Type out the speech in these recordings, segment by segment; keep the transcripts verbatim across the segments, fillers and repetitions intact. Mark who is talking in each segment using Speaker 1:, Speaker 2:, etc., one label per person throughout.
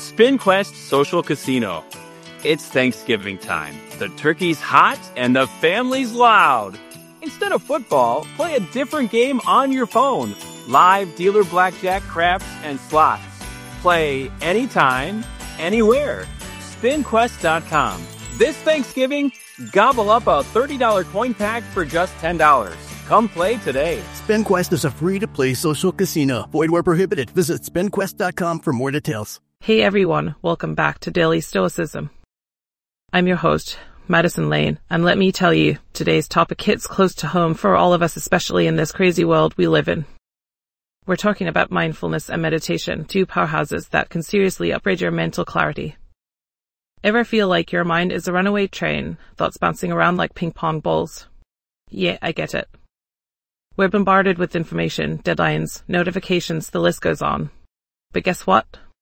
Speaker 1: SpinQuest Social Casino. It's Thanksgiving time. The turkey's hot and the family's loud. Instead of football, play a different game on your phone. Live dealer blackjack, craps, and slots. Play anytime, anywhere. spin quest dot com. This Thanksgiving, gobble up a thirty dollars coin pack for just ten dollars. Come play today.
Speaker 2: SpinQuest is a free-to-play social casino. Void where prohibited. Visit spin quest dot com for more details.
Speaker 3: Hey everyone, welcome back to Daily Stoicism. I'm your host, Madison Lane, and let me tell you, today's topic hits close to home for all of us, especially in this crazy world we live in. We're talking about mindfulness and meditation, two powerhouses that can seriously upgrade your mental clarity. Ever feel like your mind is a runaway train, thoughts bouncing around like ping pong balls? Yeah, I get it. We're bombarded with information, deadlines, notifications, the list goes on. But guess what?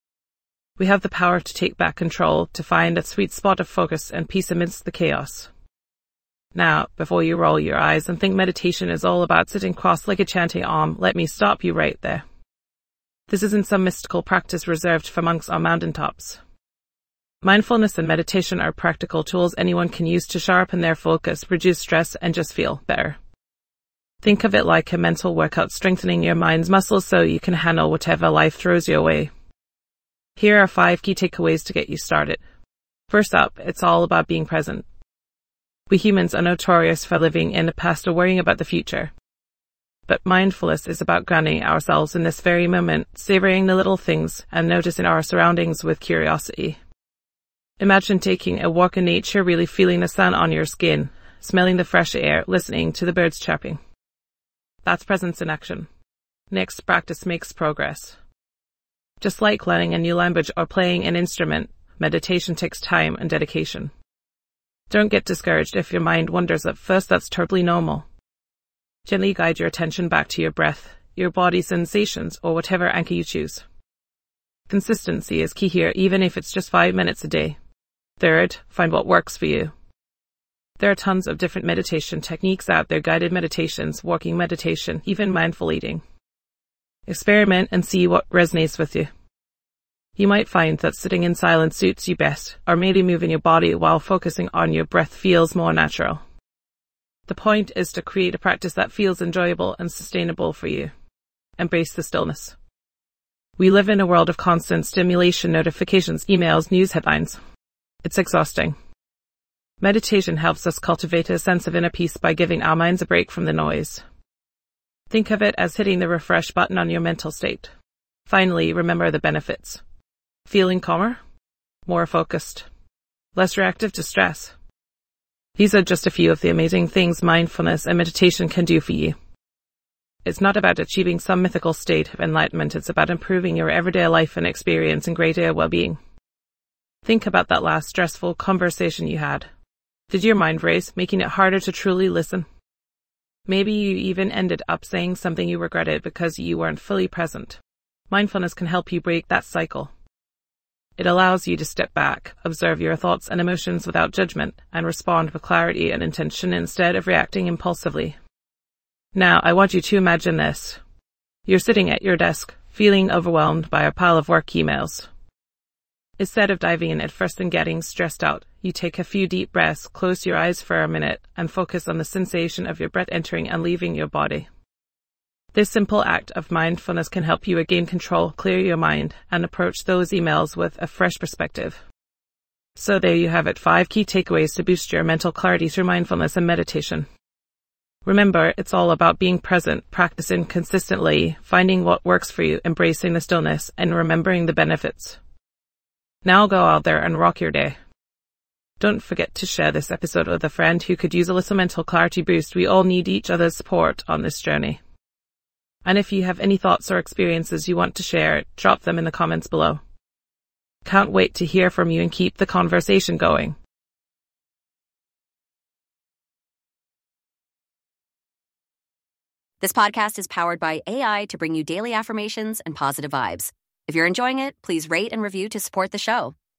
Speaker 3: We have the power to take back control, to find a sweet spot of focus and peace amidst the chaos. Now, before you roll your eyes and think meditation is all about sitting cross-legged chanting Om, let me stop you right there. This isn't some mystical practice reserved for monks on mountaintops. Mindfulness and meditation are practical tools anyone can use to sharpen their focus, reduce stress, and just feel better. Think of it like a mental workout, strengthening your mind's muscles so you can handle whatever life throws your way. Here are five key takeaways to get you started. First up, it's all about being present. We humans are notorious for living in the past or worrying about the future. But mindfulness is about grounding ourselves in this very moment, savoring the little things and noticing our surroundings with curiosity. Imagine taking a walk in nature, really feeling the sun on your skin, smelling the fresh air, listening to the birds chirping. That's presence in action. Next, practice makes progress. Just like learning a new language or playing an instrument, meditation takes time and dedication. Don't get discouraged if your mind wanders at first, that's totally normal. Gently guide your attention back to your breath, your body sensations, or whatever anchor you choose. Consistency is key here, even if it's just five minutes a day. Third, find what works for you. There are tons of different meditation techniques out there, guided meditations, walking meditation, even mindful eating. Experiment and see what resonates with you. You might find that sitting in silence suits you best, or maybe moving your body while focusing on your breath feels more natural. The point is to create a practice that feels enjoyable and sustainable for you. Embrace the stillness. We live in a world of constant stimulation, notifications, emails, news headlines. It's exhausting. Meditation helps us cultivate a sense of inner peace by giving our minds a break from the noise. Think of it as hitting the refresh button on your mental state. Finally, remember the benefits. Feeling calmer, more focused, less reactive to stress. These are just a few of the amazing things mindfulness and meditation can do for you. It's not about achieving some mythical state of enlightenment, it's about improving your everyday life and experiencing greater well-being. Think about that last stressful conversation you had. Did your mind race, making it harder to truly listen? Maybe you even ended up saying something you regretted because you weren't fully present. Mindfulness can help you break that cycle. It allows you to step back, observe your thoughts and emotions without judgment, and respond with clarity and intention instead of reacting impulsively. Now, I want you to imagine this. You're sitting at your desk, feeling overwhelmed by a pile of work emails. Instead of diving in at first and getting stressed out, you take a few deep breaths, close your eyes for a minute, and focus on the sensation of your breath entering and leaving your body. This simple act of mindfulness can help you regain control, clear your mind, and approach those emails with a fresh perspective. So there you have it, five key takeaways to boost your mental clarity through mindfulness and meditation. Remember, it's all about being present, practicing consistently, finding what works for you, embracing the stillness, and remembering the benefits. Now go out there and rock your day. Don't forget to share this episode with a friend who could use a little mental clarity boost. We all need each other's support on this journey. And if you have any thoughts or experiences you want to share, drop them in the comments below. Can't wait to hear from you and keep the conversation going.
Speaker 4: This podcast is powered by A I to bring you daily affirmations and positive vibes. If you're enjoying it, please rate and review to support the show.